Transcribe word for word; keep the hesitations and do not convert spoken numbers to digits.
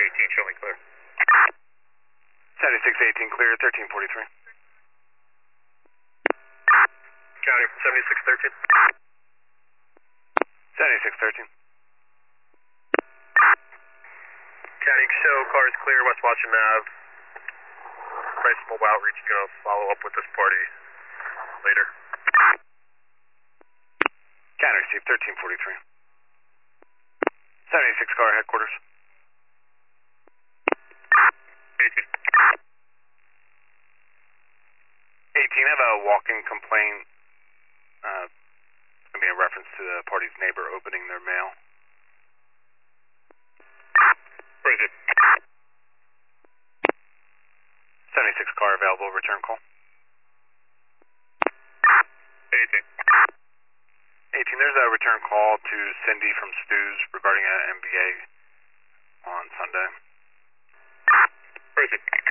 eighteen, show me clear. seventy-six eighteen clear, thirteen forty-three. County, seventy-six thirteen. seventy-six thirteen. County, show car is clear, West Washington Ave. Price Mobile Outreach is going to follow up with this party later. County received thirteen forty-three. seventy-six car headquarters. eighteen. eighteen, I have a walk-in complaint. Uh, it's going to be in reference to the party's neighbor opening their mail. Where is it? seventy-six car available, return call. eighteen. eighteen, there's a return call to Cindy from Stu's regarding an M B A on Sunday. Where is it?